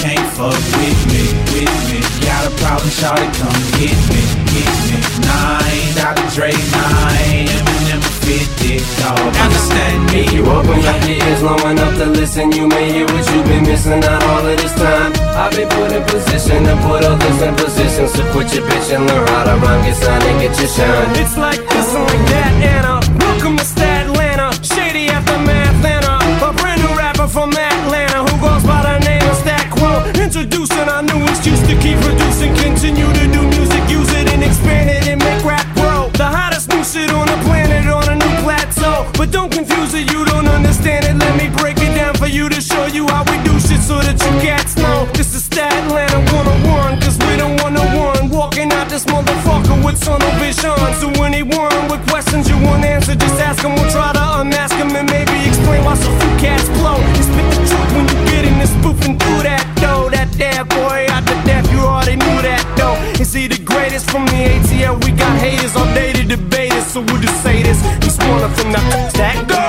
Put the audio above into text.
can't fuck with me. Got a problem, shawty, come get me. Nah, I ain't Dr. Dre, nah, I ain't Eminem or 50, dawg, understand me. You open up your ears long enough to listen, you may hear what you've been missing out all of this time. I've been put in position to put others in position, so quit your bitch and learn how to rhyme, get signed and get your shine. It's like this and like that, Anna. Welcome to Statlanta, shady aftermath, Anna. A brand new rapper from Atlanta who goes by the name of Stat Quo. Introducing our new excuse to keep producing, continue to do music, use it and expand it and make rap grow. The hottest new shit on the planet on a new plateau. But don't confuse it, you don't understand it. Let me break it down for you to show you how we do shit so that you cats know. This is Statlanta 101, cause we don't want no one walking out this motherfucker with tunnel vision. So anyone with questions you want answered, just ask him. We'll try to unmask him and maybe explain why so few cats blow. You spit the truth when you get in this spoofing through that dough. That damn boy out the death, you already knew that though. Is he the greatest from the ATL? We got haters all day to debate it, so we'll just say this. He's one of them, now stack go.